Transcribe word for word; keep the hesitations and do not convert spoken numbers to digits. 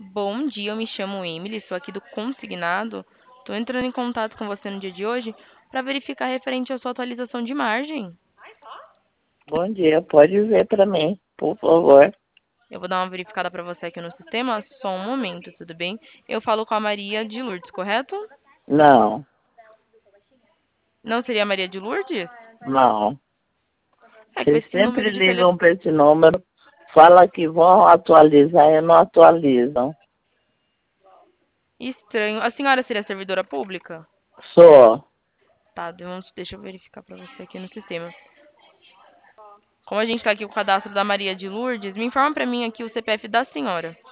Bom dia, eu me chamo Emily, sou aqui do Consignado. Estou entrando em contato com você no dia de hoje para verificar referente à sua atualização de margem. Bom dia, pode ver para mim, por favor. Eu vou dar uma verificada para você aqui no sistema, só um momento, tudo bem? Eu falo com a Maria de Lourdes, correto? Não, Não seria a Maria de Lourdes? não. É que Vocês esse número sempre de telefone. ligam para esse número, fala que vão atualizar e não atualizam. Estranho. A senhora seria servidora pública? Sou. Tá, vamos- deixa eu verificar para você aqui no sistema. Como a gente está aqui com o cadastro da Maria de Lourdes, me informa para mim aqui o C P F da senhora.